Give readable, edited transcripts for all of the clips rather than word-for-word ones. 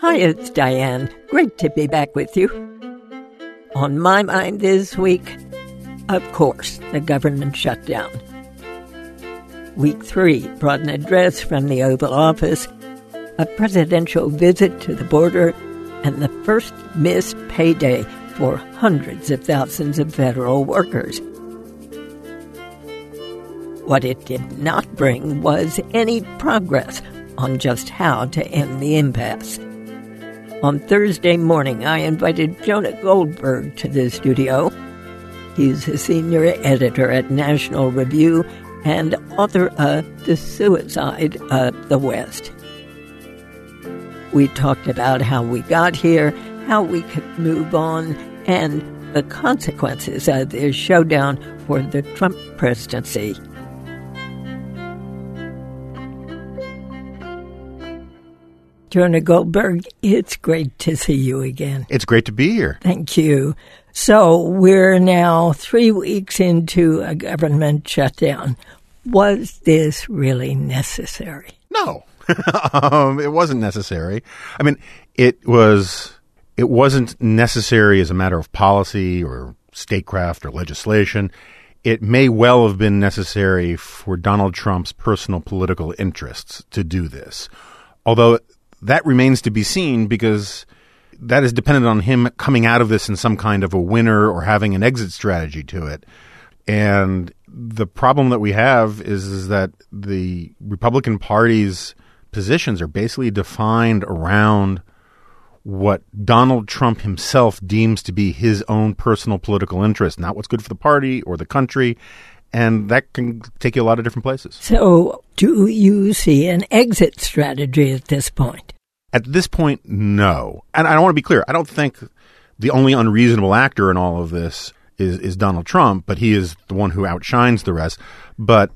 Hi, it's Diane. Great to be back with you. On my mind this week, of course, the government shutdown. Week 3 brought an address from the Oval Office, a presidential visit to the border, and the first missed payday for hundreds of thousands of federal workers. What it did not bring was any progress on just how to end the impasse. On Thursday morning, I invited Jonah Goldberg to the studio. He's a senior editor at National Review and author of The Suicide of the West. We talked about how we got here, how we could move on, and the consequences of this showdown for the Trump presidency. Jonah Goldberg, it's great to see you again. It's great to be here. Thank you. So we're now 3 weeks into a government shutdown. Was this really necessary? No, it wasn't necessary. I mean, it wasn't necessary as a matter of policy or statecraft or legislation. It may well have been necessary for Donald Trump's personal political interests to do this. Although that remains to be seen because that is dependent on him coming out of this in some kind of a winner or having an exit strategy to it. And the problem that we have is that the Republican Party's positions are basically defined around what Donald Trump himself deems to be his own personal political interest, not what's good for the party or the country. And that can take you a lot of different places. So do you see an exit strategy at this point? At this point, no. And I want to be clear. I don't think the only unreasonable actor in all of this is Donald Trump, but he is the one who outshines the rest. But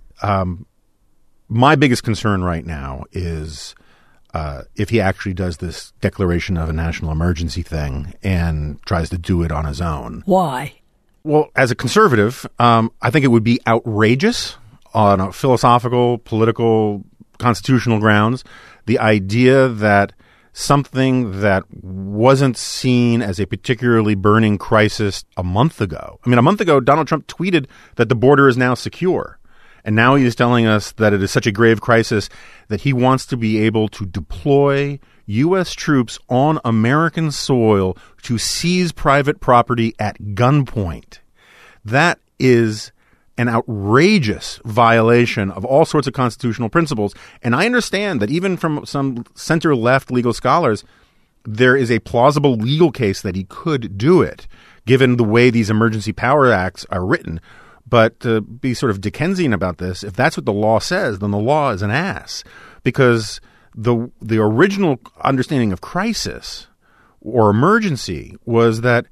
my biggest concern right now is if he actually does this declaration of a national emergency thing and tries to do it on his own. Why? Well, as a conservative, I think it would be outrageous on a philosophical, political, constitutional grounds. The idea that something that wasn't seen as a particularly burning crisis a month ago. I mean, a month ago, Donald Trump tweeted that the border is now secure. And now he is telling us that it is such a grave crisis that he wants to be able to deploy U.S. troops on American soil to seize private property at gunpoint. That is an outrageous violation of all sorts of constitutional principles. And I understand that even from some center-left legal scholars, there is a plausible legal case that he could do it, given the way these emergency power acts are written. But to be sort of Dickensian about this, if that's what the law says, then the law is an ass. Because the original understanding of crisis or emergency was that,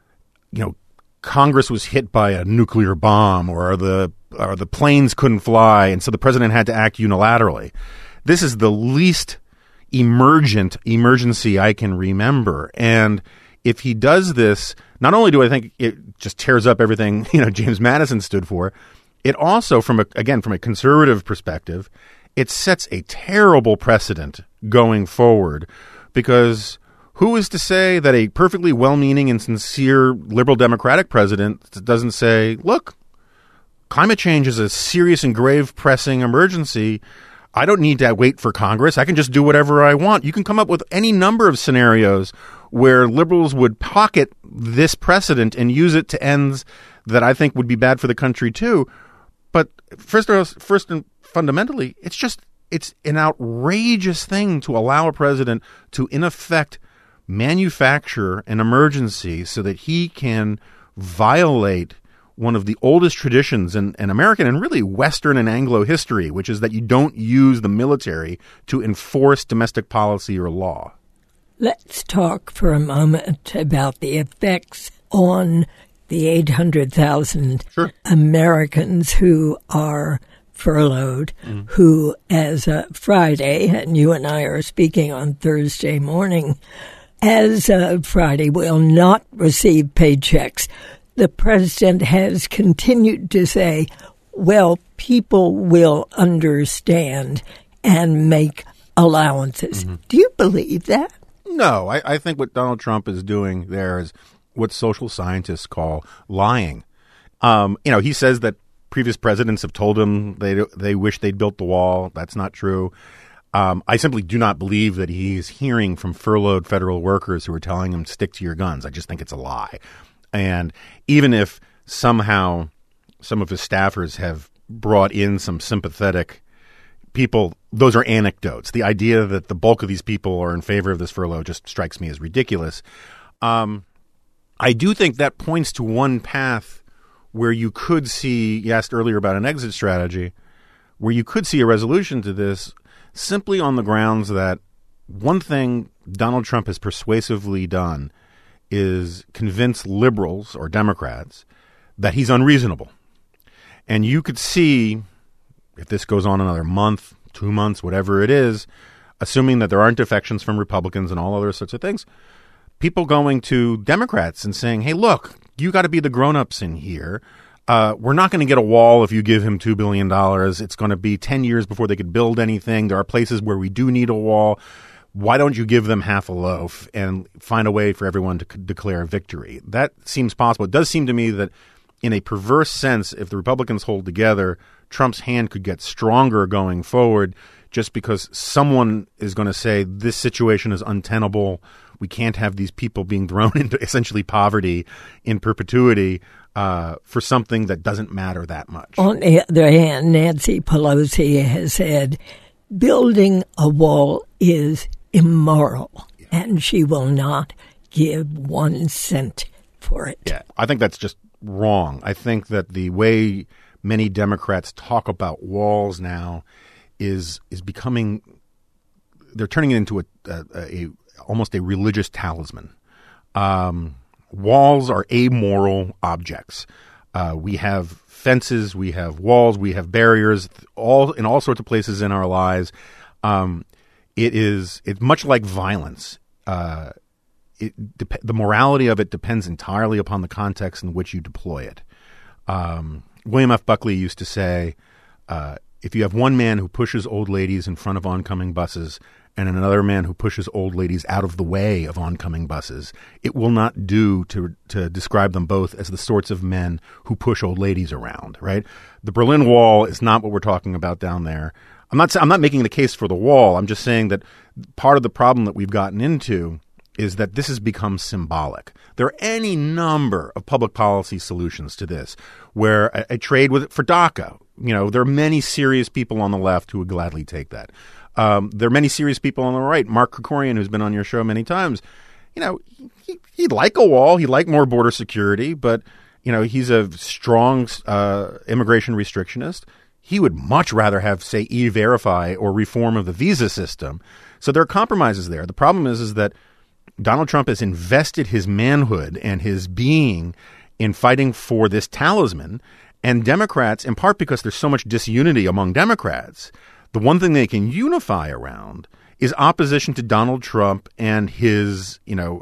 Congress was hit by a nuclear bomb or the planes couldn't fly, and so the president had to act unilaterally. This is the least emergent emergency I can remember. And if he does this, not only do I think it just tears up everything, James Madison stood for, it also, from a conservative perspective, it sets a terrible precedent going forward, because who is to say that a perfectly well-meaning and sincere liberal democratic president doesn't say, look, climate change is a serious and grave pressing emergency. I don't need to wait for Congress. I can just do whatever I want. You can come up with any number of scenarios where liberals would pocket this precedent and use it to ends that I think would be bad for the country too. But first and fundamentally, it's an outrageous thing to allow a president to, in effect, manufacture an emergency so that he can violate one of the oldest traditions in American and really Western and Anglo history, which is that you don't use the military to enforce domestic policy or law. Let's talk for a moment about the effects on the 800,000 Americans who are furloughed, who, as of Friday, and you and I are speaking on Thursday morning, as of Friday, will not receive paychecks. The president has continued to say, well, people will understand and make allowances. Do you believe that? No, I think what Donald Trump is doing there is what social scientists call lying. He says that previous presidents have told him they wish they'd built the wall. That's not true. I simply do not believe that he's hearing from furloughed federal workers who are telling him stick to your guns. I just think it's a lie. And even if somehow some of his staffers have brought in some sympathetic people, those are anecdotes. The idea that the bulk of these people are in favor of this furlough just strikes me as ridiculous. I do think that points to one path where you could see, you asked earlier about an exit strategy, where you could see a resolution to this simply on the grounds that one thing Donald Trump has persuasively done is convince liberals or Democrats that he's unreasonable. And you could see, if this goes on another month, 2 months, whatever it is, assuming that there aren't defections from Republicans and all other sorts of things, people going to Democrats and saying, hey, look, you got to be the grown-ups in here. We're not going to get a wall if you give him $2 billion. It's going to be 10 years before they could build anything. There are places where we do need a wall. Why don't you give them half a loaf and find a way for everyone to declare victory? That seems possible. It does seem to me that in a perverse sense, if the Republicans hold together, Trump's hand could get stronger going forward just because someone is going to say this situation is untenable. We can't have these people being thrown into essentially poverty in perpetuity for something that doesn't matter that much. On the other hand, Nancy Pelosi has said building a wall is immoral, and she will not give 1 cent for it. Yeah, I think that's just wrong. I think that the way many Democrats talk about walls now is becoming, they're turning it into a almost a religious talisman. Walls are amoral objects. We have fences, we have walls, we have barriers, all in all sorts of places in our lives. It's much like violence. The morality of it depends entirely upon the context in which you deploy it. William F. Buckley used to say, if you have one man who pushes old ladies in front of oncoming buses and another man who pushes old ladies out of the way of oncoming buses, it will not do to describe them both as the sorts of men who push old ladies around, right? The Berlin Wall is not what we're talking about down there. I'm not making the case for the wall. I'm just saying that part of the problem that we've gotten into is that this has become symbolic. There are any number of public policy solutions to this, where a trade for DACA, there are many serious people on the left who would gladly take that. There are many serious people on the right. Mark Krikorian, who's been on your show many times, he'd like a wall. He'd like more border security, but, he's a strong immigration restrictionist. He would much rather have, say, E-Verify or reform of the visa system. So there are compromises there. The problem is that Donald Trump has invested his manhood and his being in fighting for this talisman. And Democrats, in part because there's so much disunity among Democrats, the one thing they can unify around is opposition to Donald Trump and his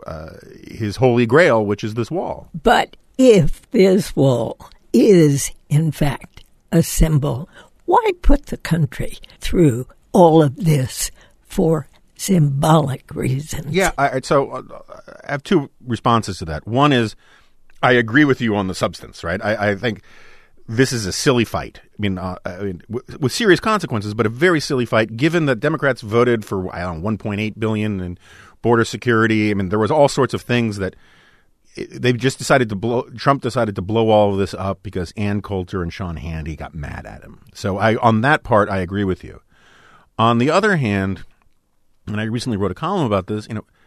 holy grail, which is this wall. But if this wall is, in fact, a symbol, why put the country through all of this for symbolic reasons? Yeah, so I have two responses to that. One is I agree with you on the substance, right? I think this is a silly fight. With serious consequences, but a very silly fight, given that Democrats voted for, $1.8 billion in border security. There was all sorts of things that they just decided to blow. Trump decided to blow all of this up because Ann Coulter and Sean Hannity got mad at him. So on that part, I agree with you. On the other hand, and I recently wrote a column about this,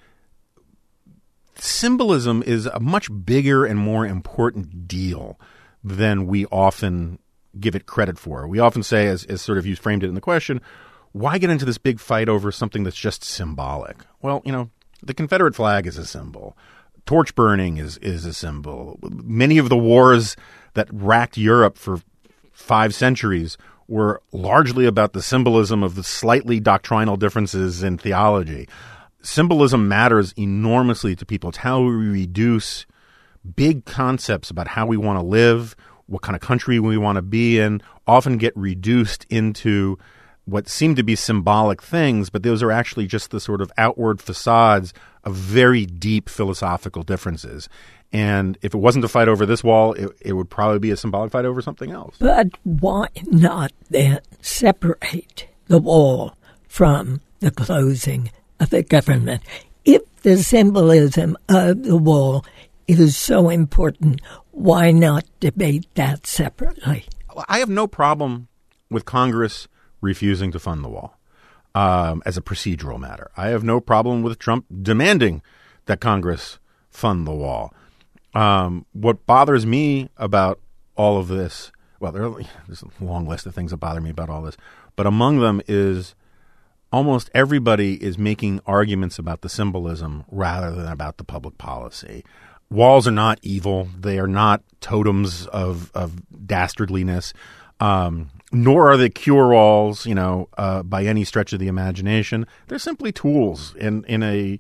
symbolism is a much bigger and more important deal than we often give it credit for. We often say, as sort of you framed it in the question, why get into this big fight over something that's just symbolic? Well, the Confederate flag is a symbol. Torch burning is a symbol. Many of the wars that racked Europe for 5 centuries were largely about the symbolism of the slightly doctrinal differences in theology. Symbolism matters enormously to people. It's how we reduce big concepts about how we want to live, what kind of country we want to be in, often get reduced into what seem to be symbolic things, but those are actually just the sort of outward facades of very deep philosophical differences. And if it wasn't a fight over this wall, it would probably be a symbolic fight over something else. But why not then separate the wall from the closing of the government? If the symbolism of the wall is so important, why not debate that separately? I have no problem with Congress refusing to fund the wall as a procedural matter. I have no problem with Trump demanding that Congress fund the wall. What bothers me about all of this, well, there's a long list of things that bother me about all this, but among them is almost everybody is making arguments about the symbolism rather than about the public policy. Walls are not evil. They are not totems of dastardliness, nor are they cure-alls, by any stretch of the imagination. They're simply tools and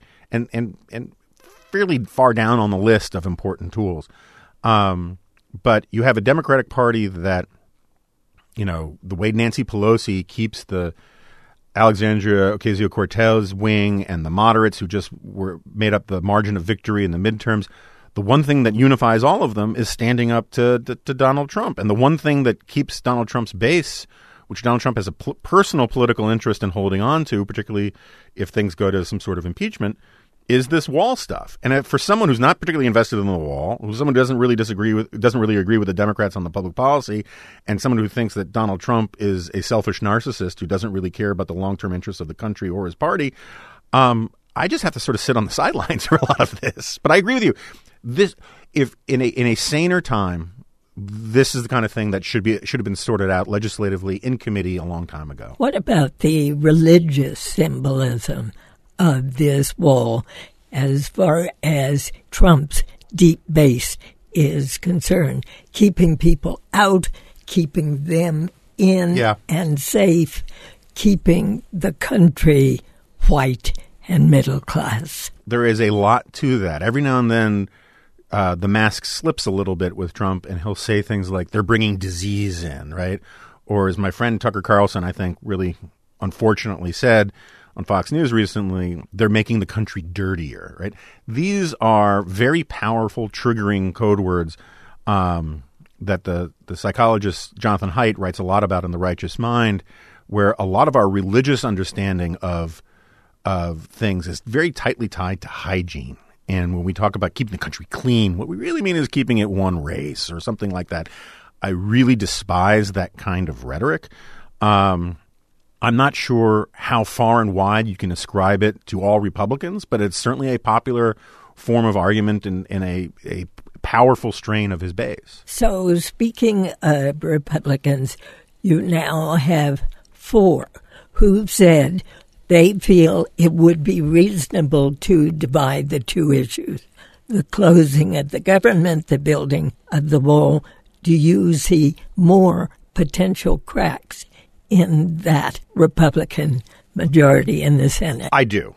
fairly far down on the list of important tools. But you have a Democratic Party that, the way Nancy Pelosi keeps the Alexandria Ocasio-Cortez wing and the moderates who just were made up the margin of victory in the midterms, the one thing that unifies all of them is standing up to Donald Trump. And the one thing that keeps Donald Trump's base, which Donald Trump has a personal political interest in holding on to, particularly if things go to some sort of impeachment, is this wall stuff. And for someone who's not particularly invested in the wall, who's someone who doesn't really agree with the Democrats on the public policy, and someone who thinks that Donald Trump is a selfish narcissist who doesn't really care about the long-term interests of the country or his party, I just have to sort of sit on the sidelines for a lot of this. But I agree with you. If in a saner time, this is the kind of thing that should have been sorted out legislatively in committee a long time ago. What about the religious symbolism of this wall as far as Trump's deep base is concerned? Keeping people out, keeping them in and safe, keeping the country white and middle class. There is a lot to that. Every now and then, the mask slips a little bit with Trump, and he'll say things like, they're bringing disease in, right? Or as my friend Tucker Carlson, I think, really unfortunately said on Fox News recently, they're making the country dirtier, right? These are very powerful, triggering code words that the psychologist Jonathan Haidt writes a lot about in The Righteous Mind, where a lot of our religious understanding of things is very tightly tied to hygiene. And when we talk about keeping the country clean, what we really mean is keeping it one race or something like that. I really despise that kind of rhetoric. I'm not sure how far and wide you can ascribe it to all Republicans, but it's certainly a popular form of argument in a powerful strain of his base. So speaking of Republicans, you now have 4 who've said they feel it would be reasonable to divide the two issues, the closing of the government, the building of the wall. Do you see more potential cracks in that Republican majority in the Senate? I do.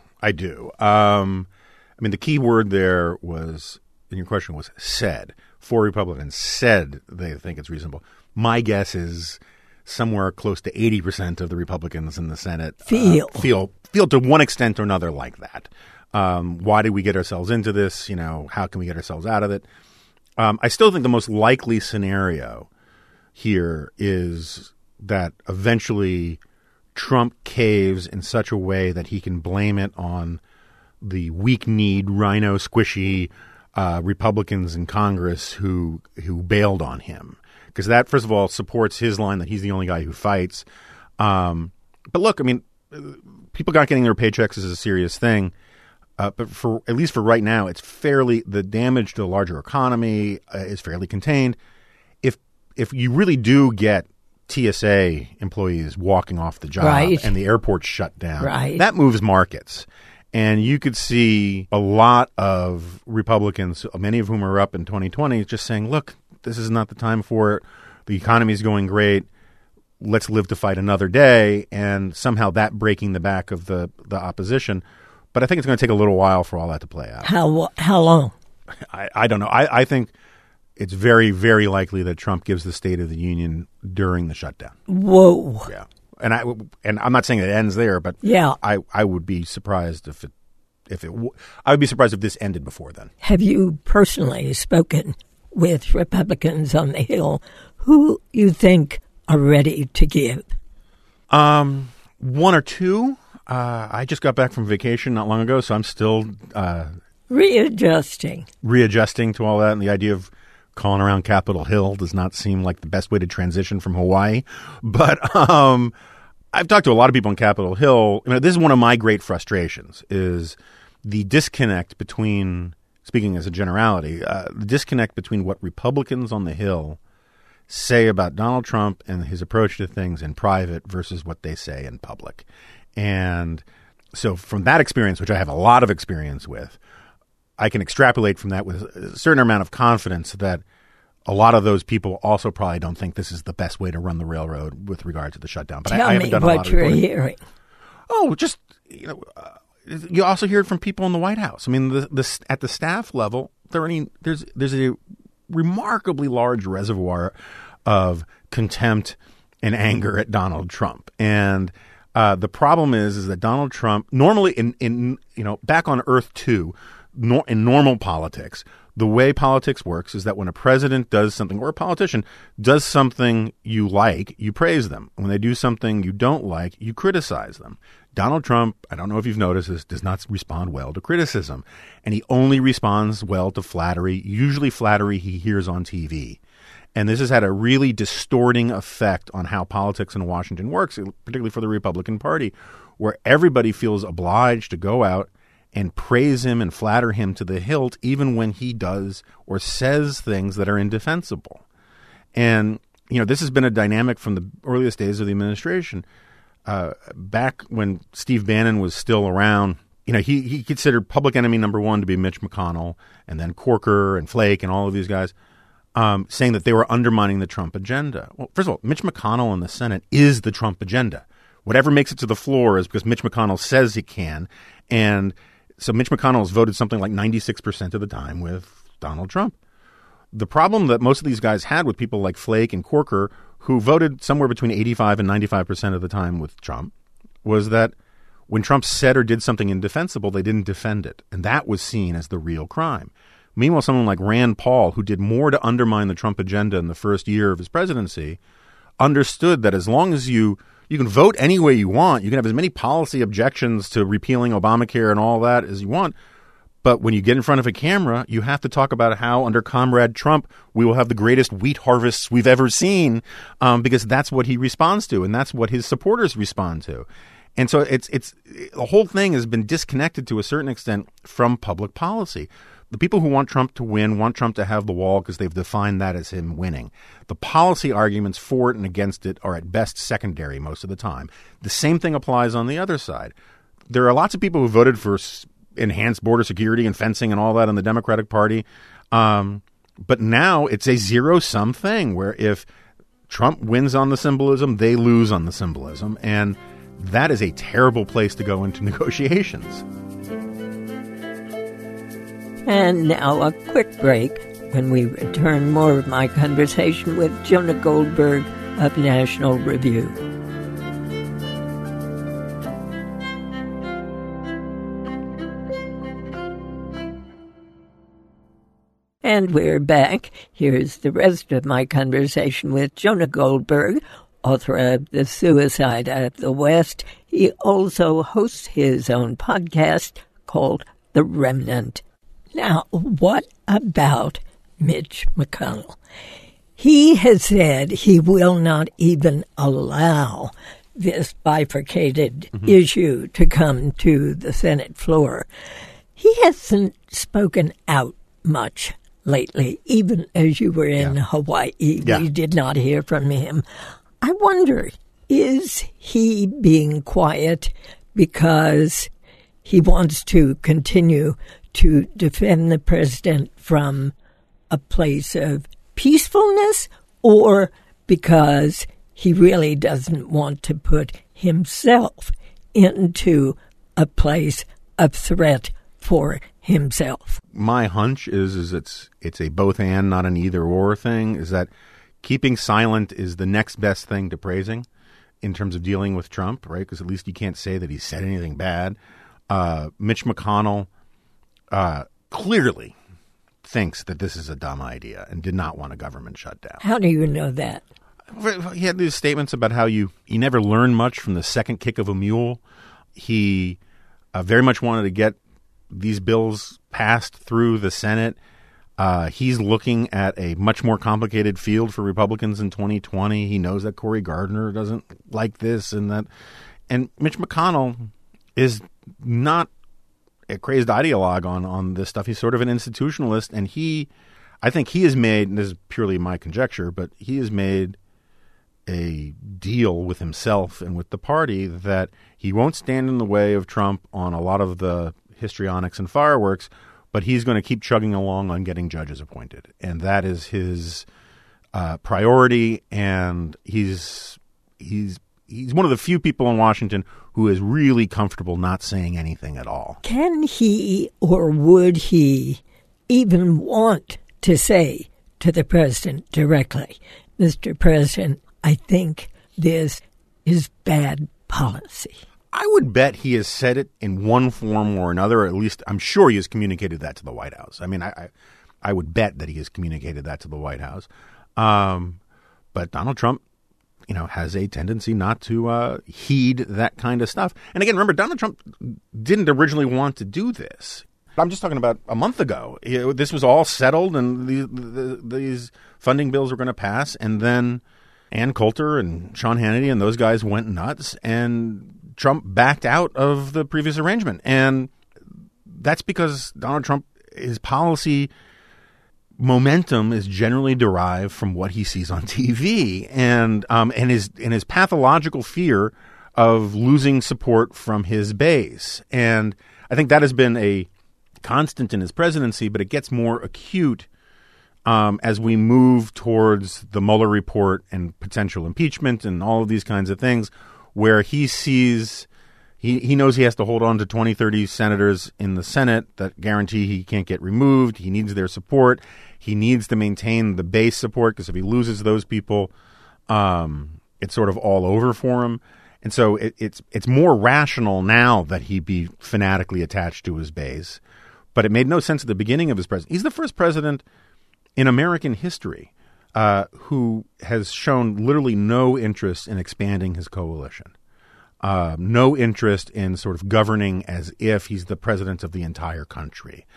I mean, the key word there was, in your question, was said. 4 Republicans said they think it's reasonable. My guess is somewhere close to 80% of the Republicans in the Senate feel to one extent or another like that. Why did we get ourselves into this? How can we get ourselves out of it? I still think the most likely scenario here is that eventually Trump caves in such a way that he can blame it on the weak-kneed, rhino-squishy Republicans in Congress who bailed on him. Because that, first of all, supports his line that he's the only guy who fights. But look, I mean, people not getting their paychecks is a serious thing. But at least for right now, the damage to the larger economy is fairly contained. If you really do get TSA employees walking off the job and the airport's shut down, that moves markets. And you could see a lot of Republicans, many of whom are up in 2020, just saying, look, this is not the time for it. The economy is going great. Let's live to fight another day. And somehow that breaking the back of the opposition. But I think it's going to take a little while for all that to play out. How long? I don't know. I think it's very, very likely that Trump gives the State of the Union during the shutdown. Whoa. Yeah. And I'm not saying it ends there, but yeah. I would be surprised I would be surprised if this ended before then. Have you personally spoken with Republicans on the Hill who you think are ready to give? One or two. I just got back from vacation not long ago, so I'm still readjusting to all that. And the idea of calling around Capitol Hill does not seem like the best way to transition from Hawaii. But I've talked to a lot of people on Capitol Hill. This is one of my great frustrations, is the disconnect between, speaking as a generality, the disconnect between what Republicans on the Hill say about Donald Trump and his approach to things in private versus what they say in public. And so from that experience, which I have a lot of experience with, I can extrapolate from that with a certain amount of confidence that a lot of those people also probably don't think this is the best way to run the railroad with regard to the shutdown. But Tell I haven't me done a what lot of you're reporting. hearing. Oh, just, you also hear it from people in the White House. I mean, at the staff level, there's a remarkably large reservoir of contempt and anger at Donald Trump. And the problem is that Donald Trump, normally in back on Earth 2, in normal politics, the way politics works is that when a president does something, or a politician does something you like, you praise them. When they do something you don't like, you criticize them. Donald Trump, I don't know if you've noticed this, does not respond well to criticism. And he only responds well to flattery, usually flattery he hears on TV. And this has had a really distorting effect on how politics in Washington works, particularly for the Republican Party, where everybody feels obliged to go out and praise him and flatter him to the hilt, even when he does or says things that are indefensible. And, this has been a dynamic from the earliest days of the administration. Back when Steve Bannon was still around, he considered public enemy number one to be Mitch McConnell, and then Corker and Flake and all of these guys, saying that they were undermining the Trump agenda. Well, first of all, Mitch McConnell in the Senate is the Trump agenda. Whatever makes it to the floor is because Mitch McConnell says he can. And so Mitch McConnell has voted something like 96% of the time with Donald Trump. The problem that most of these guys had with people like Flake and Corker, who voted somewhere between 85 and 95% of the time with Trump, was that when Trump said or did something indefensible, they didn't defend it. And that was seen as the real crime. Meanwhile, someone like Rand Paul, who did more to undermine the Trump agenda in the first year of his presidency, understood that as long as you can vote any way you want, you can have as many policy objections to repealing Obamacare and all that as you want, but when you get in front of a camera, you have to talk about how under Comrade Trump, we will have the greatest wheat harvests we've ever seen, because that's what he responds to, and that's what his supporters respond to. And so it's the whole thing has been disconnected to a certain extent from public policy. The people who want Trump to win want Trump to have the wall because they've defined that as him winning. The policy arguments for it and against it are at best secondary most of the time. The same thing applies on the other side. There are lots of people who voted for enhanced border security and fencing and all that in the Democratic Party. But now it's a zero-sum thing where if Trump wins on the symbolism, they lose on the symbolism. And that is a terrible place to go into negotiations. And now a quick break. When we return, more of my conversation with Jonah Goldberg of National Review. And we're back. Here's the rest of my conversation with Jonah Goldberg, author of The Suicide of the West. He also hosts his own podcast called The Remnant. Now, what about Mitch McConnell? He has said he will not even allow this bifurcated issue to come to the Senate floor. He hasn't spoken out much lately, even as you were in Hawaii. We did not hear from him. I wonder, is he being quiet because he wants to continue to defend the president from a place of peacefulness, or because he really doesn't want to put himself into a place of threat for himself? My hunch is it's a both and, not an either or thing, is that keeping silent is the next best thing to praising. in terms of dealing with Trump, right? Because at least you can't say that he said anything bad. Mitch McConnell clearly thinks that this is a dumb idea and did not want a government shutdown. How do you know that? He had these statements about how you never learn much from the second kick of a mule. He very much wanted to get these bills passed through the Senate. He's looking at a much more complicated field for Republicans in 2020. He knows that Cory Gardner doesn't like this and that. And Mitch McConnell is not a crazed ideologue on this stuff. He's sort of an institutionalist. And I think he has made, and this is purely my conjecture, but he has made a deal with himself and with the party that he won't stand in the way of Trump on a lot of the histrionics and fireworks, but he's going to keep chugging along on getting judges appointed. And that is his priority. And he's one of the few people in Washington who is really comfortable not saying anything at all. Can he or would he even want to say to the president directly, Mr. President, I think this is bad policy? I would bet he has said it in one form or another, or at least I'm sure he has communicated that to the White House. I mean, I would bet that he has communicated that to the White House. But Donald Trump, has a tendency not to heed that kind of stuff. And again, remember, Donald Trump didn't originally want to do this. I'm just talking about a month ago. This was all settled, and these funding bills were going to pass, and then Ann Coulter and Sean Hannity and those guys went nuts, and Trump backed out of the previous arrangement. And that's because Donald Trump, his policy momentum is generally derived from what he sees on TV and his pathological fear of losing support from his base. And I think that has been a constant in his presidency, but it gets more acute as we move towards the Mueller report and potential impeachment and all of these kinds of things, where he sees he knows he has to hold on to 20, 30 senators in the Senate that guarantee he can't get removed. He needs their support. He needs to maintain the base support, because if he loses those people, it's sort of all over for him. And so it's more rational now that he be fanatically attached to his base. But it made no sense at the beginning of his presidency. He's the first president in American history who has shown literally no interest in expanding his coalition. No interest in sort of governing as if he's the president of the entire country.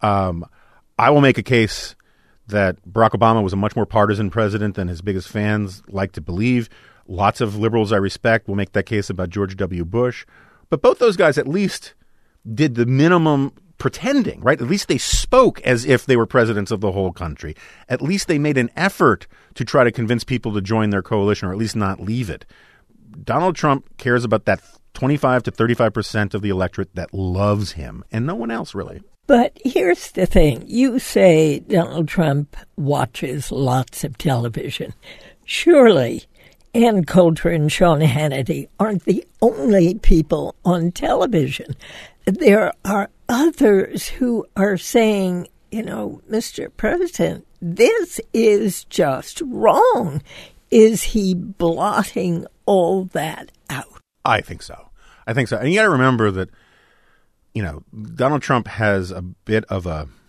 I will make a case that Barack Obama was a much more partisan president than his biggest fans like to believe. Lots of liberals I respect will make that case about George W. Bush. But both those guys at least did the minimum pretending, right? At least they spoke as if they were presidents of the whole country. At least they made an effort to try to convince people to join their coalition, or at least not leave it. Donald Trump cares about that 25 to 35% of the electorate that loves him, and no one else really. But here's the thing. You say Donald Trump watches lots of television. Surely Ann Coulter and Sean Hannity aren't the only people on television. There are others who are saying, Mr. President, this is just wrong. Is he blotting all that out? I think so. And you got to remember that, Donald Trump has a bit of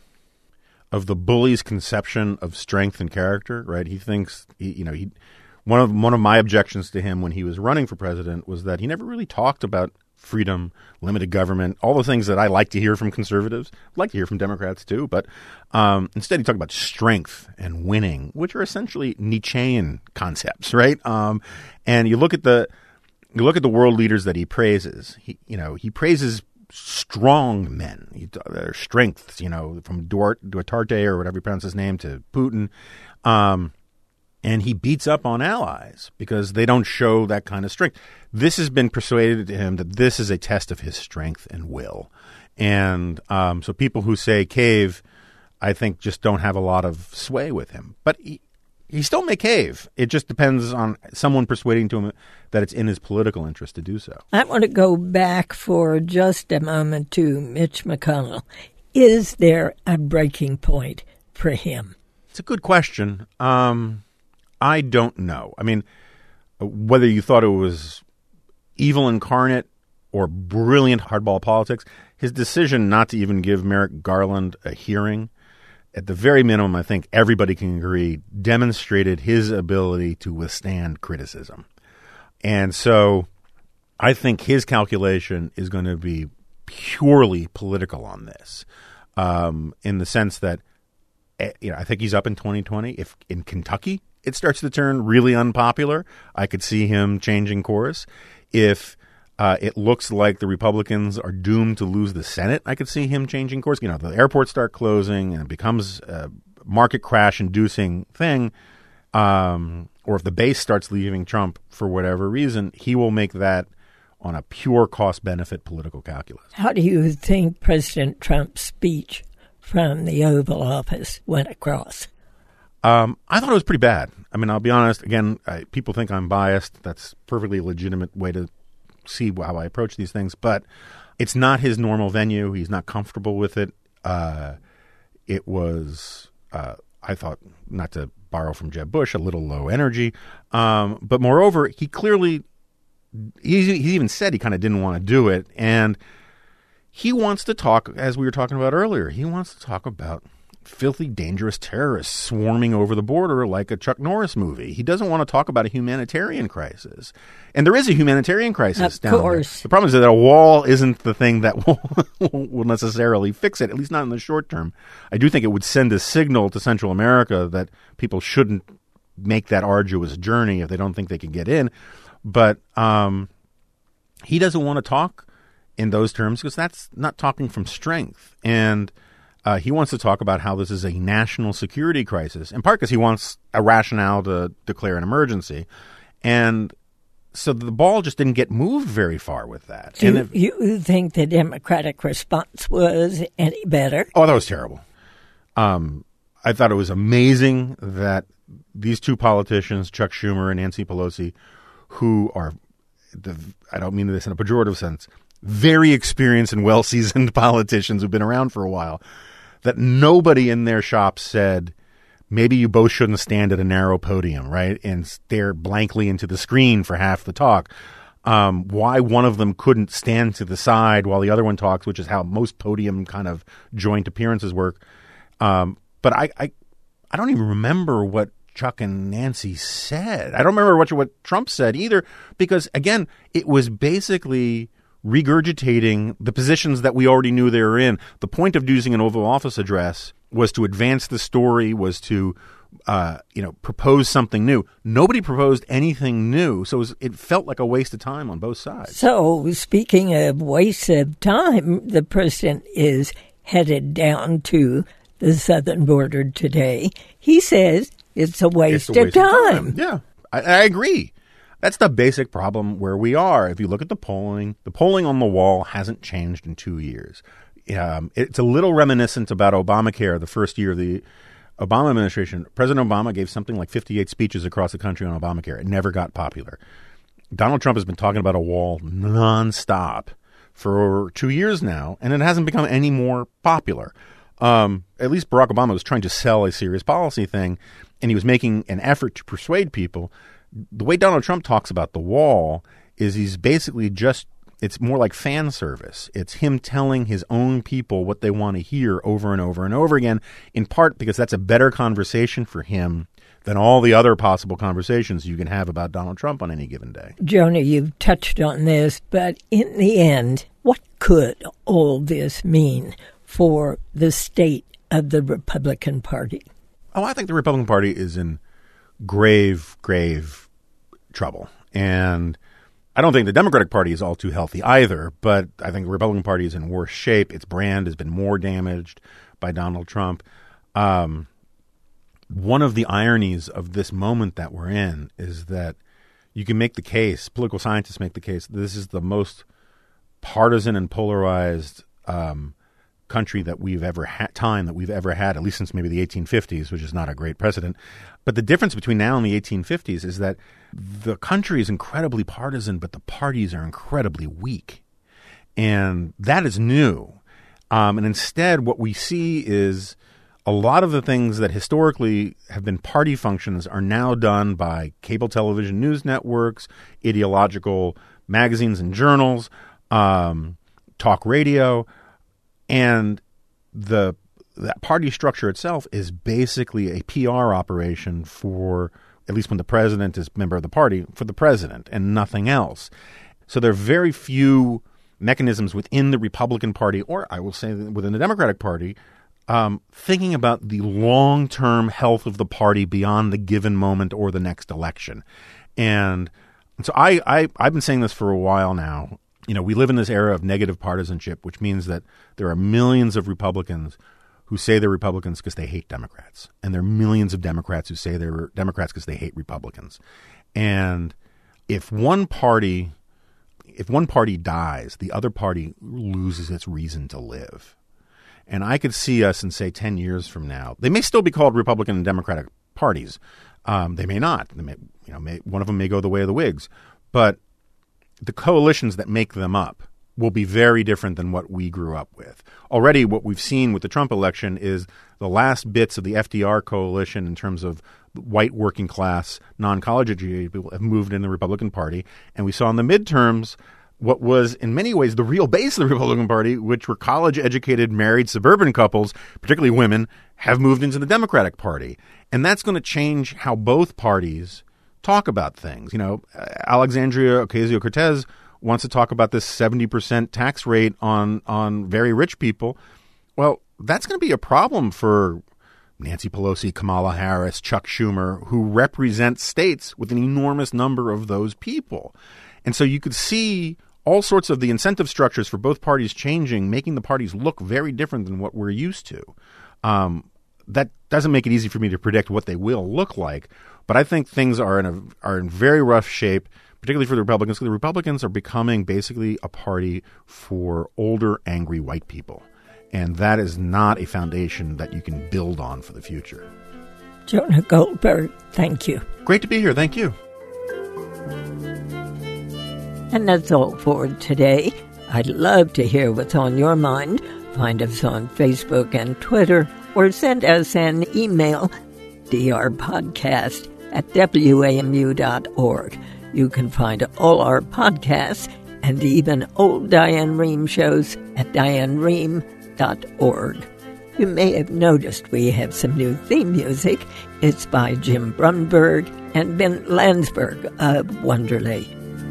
the bully's conception of strength and character, right? He thinks, one of my objections to him when he was running for president was that he never really talked about freedom, limited government, all the things that I like to hear from conservatives. I'd like to hear from Democrats too, but instead he talked about strength and winning, which are essentially Nietzschean concepts, right? And you look at the world leaders that he praises. He praises strong men, their strengths. From Duterte or whatever you pronounce his name to Putin. And he beats up on allies because they don't show that kind of strength. This has been persuaded to him that this is a test of his strength and will. And so people who say cave, I think, just don't have a lot of sway with him. But he still may cave. It just depends on someone persuading to him that it's in his political interest to do so. I want to go back for just a moment to Mitch McConnell. Is there a breaking point for him? It's a good question. I don't know. I mean, whether you thought it was evil incarnate or brilliant hardball politics, his decision not to even give Merrick Garland a hearing, at the very minimum, I think everybody can agree, demonstrated his ability to withstand criticism. And so I think his calculation is going to be purely political on this, in the sense that, I think he's up in 2020. If in Kentucky it starts to turn really unpopular, I could see him changing course. If it looks like the Republicans are doomed to lose the Senate, I could see him changing course. The airports start closing and it becomes a market crash-inducing thing, or if the base starts leaving Trump for whatever reason, he will make that on a pure cost-benefit political calculus. How do you think President Trump's speech from the Oval Office went across? I thought it was pretty bad. I mean, I'll be honest. Again, people think I'm biased. That's a perfectly legitimate way to see how I approach these things. But it's not his normal venue. He's not comfortable with it. It was, I thought, not to borrow from Jeb Bush, a little low energy. But moreover, he even said he kind of didn't want to do it. And he wants to talk, as we were talking about earlier, he wants to talk about filthy, dangerous terrorists swarming over the border like a Chuck Norris movie. He doesn't want to talk about a humanitarian crisis. And there is a humanitarian crisis down there. The problem is that a wall isn't the thing that will necessarily fix it, at least not in the short term. I do think it would send a signal to Central America that people shouldn't make that arduous journey if they don't think they can get in. But he doesn't want to talk in those terms because that's not talking from strength. And he wants to talk about how this is a national security crisis, in part because he wants a rationale to declare an emergency. And so the ball just didn't get moved very far with that. Do you think the Democratic response was any better? Oh, that was terrible. I thought it was amazing that these two politicians, Chuck Schumer and Nancy Pelosi, who are, I don't mean this in a pejorative sense, very experienced and well-seasoned politicians who've been around for a while, that nobody in their shop said, maybe you both shouldn't stand at a narrow podium, right, and stare blankly into the screen for half the talk. Why one of them couldn't stand to the side while the other one talks, which is how most podium kind of joint appearances work. But I don't even remember what Chuck and Nancy said. I don't remember what Trump said either, because, again, it was basically regurgitating the positions that we already knew they were in. The point of using an Oval Office address was to advance the story, was to propose something new. Nobody proposed anything new, so it felt like a waste of time on both sides. So, speaking of waste of time, the president is headed down to the southern border today. He says it's a waste of time. Yeah, I agree. That's the basic problem where we are. If you look at the polling on the wall hasn't changed in 2 years. It's a little reminiscent about Obamacare, the first year of the Obama administration. President Obama gave something like 58 speeches across the country on Obamacare. It never got popular. Donald Trump has been talking about a wall nonstop for over 2 years now, and it hasn't become any more popular. At least Barack Obama was trying to sell a serious policy thing, and he was making an effort to persuade people. The way Donald Trump talks about the wall is he's basically it's more like fan service. It's him telling his own people what they want to hear over and over and over again, in part because that's a better conversation for him than all the other possible conversations you can have about Donald Trump on any given day. Jonah, you've touched on this, but in the end, what could all this mean for the state of the Republican Party? Oh, I think the Republican Party is in grave trouble. And I don't think the Democratic Party is all too healthy either, but I think the Republican Party is in worse shape. Its brand has been more damaged by Donald Trump. One of the ironies of this moment that we're in is that you can make the case, political scientists make the case, this is the most partisan and polarized country that we've ever had, at least since maybe the 1850s, which is not a great precedent. But the difference between now and the 1850s is that the country is incredibly partisan, but the parties are incredibly weak. And that is new. And instead, what we see is a lot of the things that historically have been party functions are now done by cable television news networks, ideological magazines and journals, talk radio, and that party structure itself is basically a PR operation for, at least when the president is a member of the party, for the president and nothing else. So there are very few mechanisms within the Republican Party, or I will say within the Democratic Party, thinking about the long-term health of the party beyond the given moment or the next election. And so I've been saying this for a while now. You know, we live in this era of negative partisanship, which means that there are millions of Republicans who say they're Republicans because they hate Democrats. And there are millions of Democrats who say they're Democrats because they hate Republicans. And if one party dies, the other party loses its reason to live. And I could see us in, say, 10 years from now, they may still be called Republican and Democratic parties. They may not. They may, one of them may go the way of the Whigs. But the coalitions that make them up will be very different than what we grew up with. Already what we've seen with the Trump election is the last bits of the FDR coalition in terms of white working class, non-college educated people have moved in the Republican Party. And we saw in the midterms what was in many ways the real base of the Republican Party, which were college-educated, married suburban couples, particularly women, have moved into the Democratic Party. And that's going to change how both parties talk about things. You know, Alexandria Ocasio-Cortez wants to talk about this 70% tax rate on very rich people. Well, that's going to be a problem for Nancy Pelosi, Kamala Harris, Chuck Schumer, who represent states with an enormous number of those people. And so you could see all sorts of the incentive structures for both parties changing, making the parties look very different than what we're used to. That doesn't make it easy for me to predict what they will look like, but I think things are in very rough shape, particularly for the Republicans, because the Republicans are becoming basically a party for older, angry white people. And that is not a foundation that you can build on for the future. Jonah Goldberg, thank you. Great to be here. Thank you. And that's all for today. I'd love to hear what's on your mind. Find us on Facebook and Twitter, or send us an email, drpodcast@wamu.org. You can find all our podcasts and even old Diane Rehm shows at dianerehm.org. You may have noticed we have some new theme music. It's by Jim Brunberg and Ben Landsberg of Wonderly.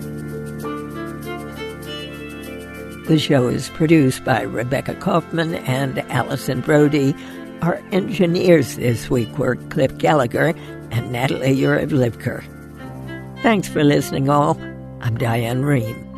The show is produced by Rebecca Kaufman and Allison Brody. Our engineers this week were Cliff Gallagher and Natalie Urivlivker. Thanks for listening, all. I'm Diane Rehm.